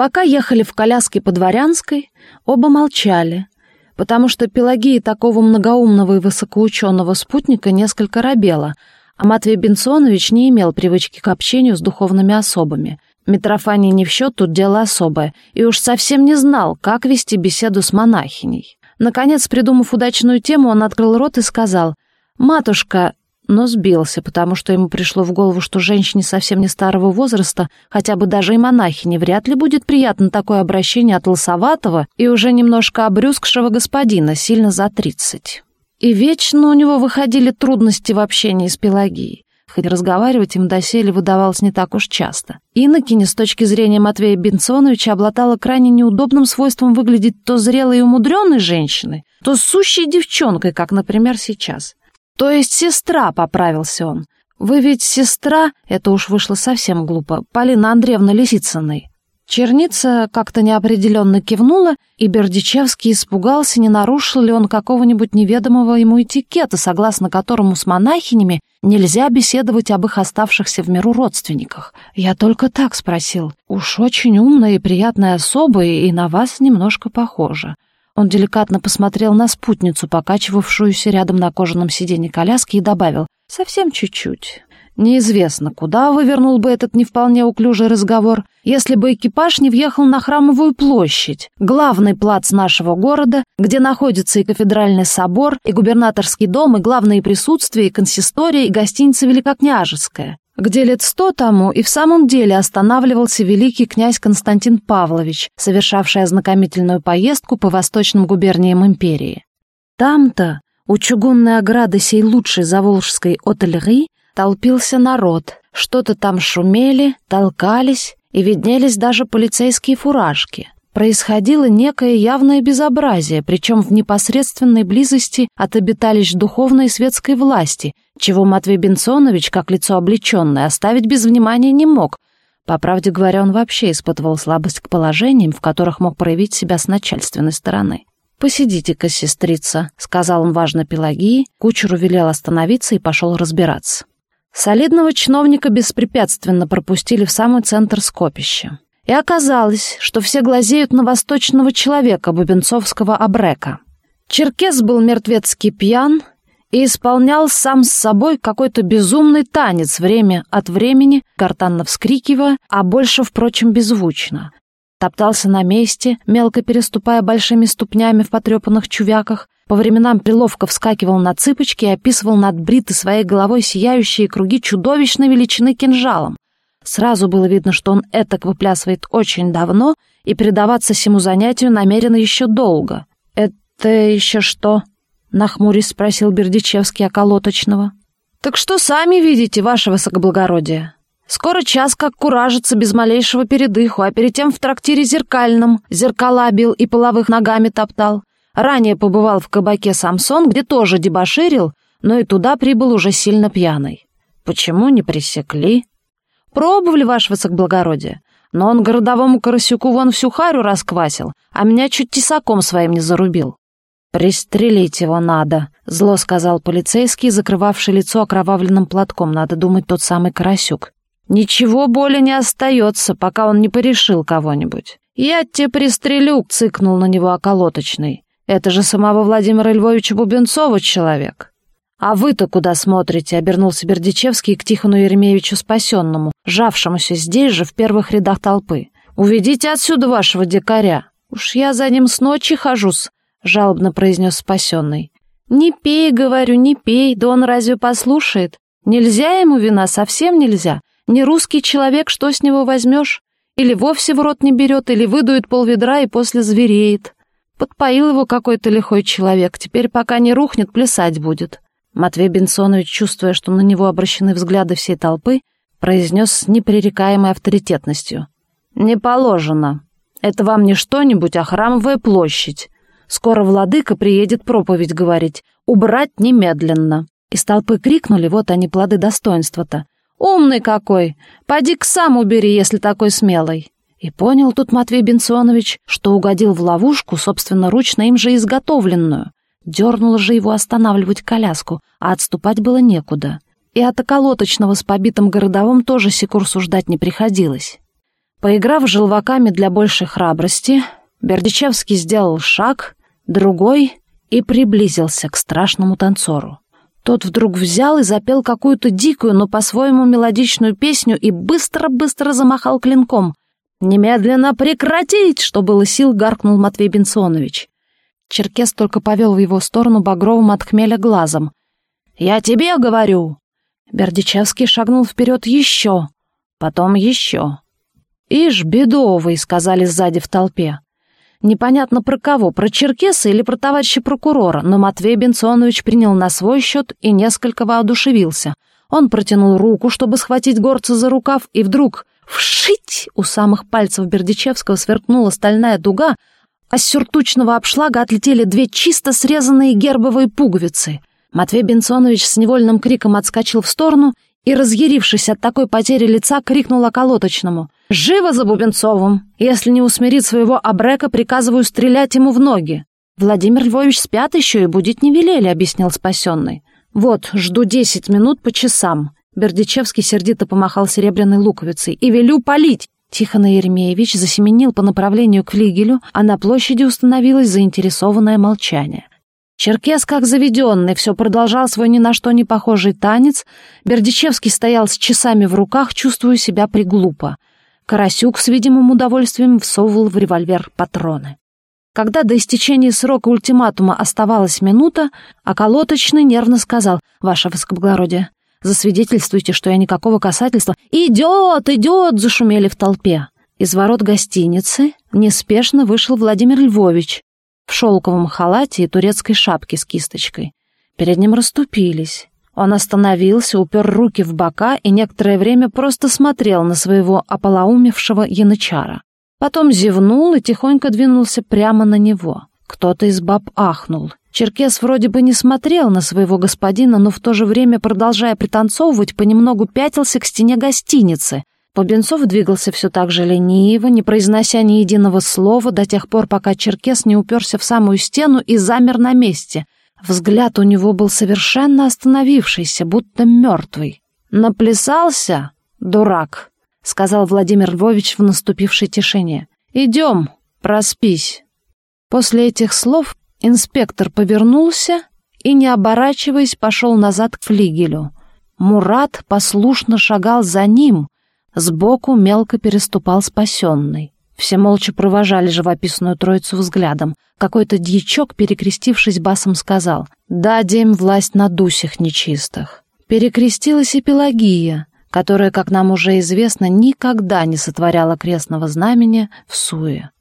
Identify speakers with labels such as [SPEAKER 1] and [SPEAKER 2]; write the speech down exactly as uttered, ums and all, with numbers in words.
[SPEAKER 1] Пока ехали в коляске по Дворянской, оба молчали, потому что Пелагея такого многоумного и высокоученого спутника несколько робела, а Матвей Бенционович не имел привычки к общению с духовными особами. Митрофаний не в счет, тут дело особое, и уж совсем не знал, как вести беседу с монахиней. Наконец, придумав удачную тему, он открыл рот и сказал: «Матушка», но сбился, потому что ему пришло в голову, что женщине совсем не старого возраста, хотя бы даже и монахине, вряд ли будет приятно такое обращение от лысоватого и уже немножко обрюзгшего господина, сильно за тридцать. И вечно у него выходили трудности в общении с Пелагеей, хоть разговаривать им доселе выдавалось не так уж часто. Инокиня, с точки зрения Матвея Бенционовича, обладала крайне неудобным свойством выглядеть то зрелой и умудренной женщиной, то сущей девчонкой, как, например, сейчас. «То есть сестра», — поправился он. «Вы ведь сестра», — это уж вышло совсем глупо, Полины Андреевны Лисицыной. Черница как-то неопределенно кивнула, и Бердичевский испугался, не нарушил ли он какого-нибудь неведомого ему этикета, согласно которому с монахинями нельзя беседовать об их оставшихся в миру родственниках. «Я только так спросил. Уж очень умная и приятная особа, и на вас немножко похожа». Он деликатно посмотрел на спутницу, покачивавшуюся рядом на кожаном сиденье коляски, и добавил: «Совсем чуть-чуть». Неизвестно, куда вывернул бы этот не вполне уклюжий разговор, если бы экипаж не въехал на Храмовую площадь, главный плац нашего города, где находится и кафедральный собор, и губернаторский дом, и главные присутствия, и консистория, и гостиница Великокняжеская, где лет сто тому и в самом деле останавливался великий князь Константин Павлович, совершавший ознакомительную поездку по восточным губерниям империи. Там-то, у чугунной ограды сей лучшей заволжской отельри, толпился народ, что-то там шумели, толкались, и виднелись даже полицейские фуражки. Происходило некое явное безобразие, причем в непосредственной близости от обиталищ духовной и светской власти, чего Матвей Бенционович, как лицо облеченное, оставить без внимания не мог. По правде говоря, он вообще испытывал слабость к положениям, в которых мог проявить себя с начальственной стороны. «Посидите-ка, сестрица», — сказал он важно Пелагее, кучеру велел остановиться и пошел разбираться. Солидного чиновника беспрепятственно пропустили в самый центр скопища. И оказалось, что все глазеют на восточного человека бубенцовского абрека. Черкес был мертвецки пьян и исполнял сам с собой какой-то безумный танец, время от времени, гортанно вскрикивая, а больше, впрочем, беззвучно. Топтался на месте, мелко переступая большими ступнями в потрепанных чувяках, по временам приловко вскакивал на цыпочки и описывал над бритой своей головой сияющие круги чудовищной величины кинжалом. Сразу было видно, что он этак выплясывает очень давно и предаваться сему занятию намерен еще долго. «Это еще что?» — нахмурясь спросил Бердичевский околоточного. «Так что сами видите, ваше высокоблагородие. Скоро час как куражится без малейшего передыху, а перед тем в трактире зеркальном зеркала бил и половых ногами топтал. Ранее побывал в кабаке «Самсон», где тоже дебоширил, но и туда прибыл уже сильно пьяный. Почему не пресекли? Пробовали, ваше высокоблагородие, но он городовому Карасюку вон всю харю расквасил, а меня чуть тесаком своим не зарубил. «Пристрелить его надо», — зло сказал полицейский, закрывавший лицо окровавленным платком, надо думать, тот самый Карасюк. «Ничего более не остается, пока он не порешил кого-нибудь». «Я тебе пристрелю», — цыкнул на него околоточный. «Это же самого Владимира Львовича Бубенцова человек». «А вы-то куда смотрите?» — обернулся Бердичевский к Тихону Еремеевичу Спасенному, жавшемуся здесь же в первых рядах толпы. «Уведите отсюда вашего дикаря. Уж я за ним с ночи хожусь», — жалобно произнес Спасенный. «Не пей, говорю, не пей, да он разве послушает? Нельзя ему вина, совсем нельзя. Не русский человек, что с него возьмешь? Или вовсе в рот не берет, или выдует полведра и после звереет. Подпоил его какой-то лихой человек, теперь пока не рухнет, плясать будет». Матвей Бенционович, чувствуя, что на него обращены взгляды всей толпы, произнес с непререкаемой авторитетностью: «Не положено. Это вам не что-нибудь, а Храмовая площадь. Скоро владыка приедет проповедь говорить. Убрать немедленно». Из толпы крикнули: «Вот они, плоды достоинства-то! Умный какой! Поди-ка сам убери, если такой смелый!» И понял тут Матвей Бенционович, что угодил в ловушку, собственноручно им же изготовленную. Дернуло же его останавливать коляску, а отступать было некуда. И от околоточного с побитым городовым тоже сей курсу ждать не приходилось. Поиграв желваками для большей храбрости, Бердичевский сделал шаг, другой и приблизился к страшному танцору. Тот вдруг взял и запел какую-то дикую, но по-своему мелодичную песню и быстро-быстро замахал клинком. «Немедленно прекратить!» — что было сил, гаркнул Матвей Бенционович. Черкес только повел в его сторону багровым от хмеля глазом. «Я тебе говорю!» Бердичевский шагнул вперед еще, потом еще. «Ишь, бедовый!» — сказали сзади в толпе. Непонятно про кого, про Черкеса или про товарища прокурора, но Матвей Бенционович принял на свой счет и несколько воодушевился. Он протянул руку, чтобы схватить горца за рукав, и вдруг вшить! У самых пальцев Бердичевского сверкнула стальная дуга, а с сюртучного обшлага отлетели две чисто срезанные гербовые пуговицы. Матвей Бенционович с невольным криком отскочил в сторону и, разъярившись от такой потери лица, крикнул околоточному: «Живо за Бубенцовым! Если не усмирит своего абрека, приказываю стрелять ему в ноги!» «Владимир Львович спят еще и будить не велели», — объяснил спасенный. «Вот, жду десять минут по часам». Бердичевский сердито помахал серебряной луковицей. «И велю палить!» Тихон Еремеевич засеменил по направлению к флигелю, а на площади установилось заинтересованное молчание. Черкес, как заведенный, все продолжал свой ни на что не похожий танец. Бердичевский стоял с часами в руках, чувствуя себя приглупо. Карасюк с видимым удовольствием всовывал в револьвер патроны. Когда до истечения срока ультиматума оставалась минута, околоточный нервно сказал: «Ваше высокоблагородие, засвидетельствуйте, что я никакого касательства...» «Идет, идет!» — зашумели в толпе. Из ворот гостиницы неспешно вышел Владимир Львович в шелковом халате и турецкой шапке с кисточкой. Перед ним расступились. Он остановился, упер руки в бока и некоторое время просто смотрел на своего ополоумевшего янычара. Потом зевнул и тихонько двинулся прямо на него. Кто-то из баб ахнул. Черкес вроде бы не смотрел на своего господина, но в то же время, продолжая пританцовывать, понемногу пятился к стене гостиницы. Бубенцов двигался все так же лениво, не произнося ни единого слова, до тех пор, пока Черкес не уперся в самую стену и замер на месте. Взгляд у него был совершенно остановившийся, будто мертвый. «Наплясался, дурак», — сказал Владимир Львович в наступившей тишине. «Идем, проспись». После этих слов инспектор повернулся и, не оборачиваясь, пошел назад к флигелю. Мурат послушно шагал за ним, сбоку мелко переступал спасенный. Все молча провожали живописную троицу взглядом. Какой-то дьячок, перекрестившись, басом сказал: «Дадим власть на дусях нечистых». Перекрестилась и Пелагия, которая, как нам уже известно, никогда не сотворяла крестного знамения в суе.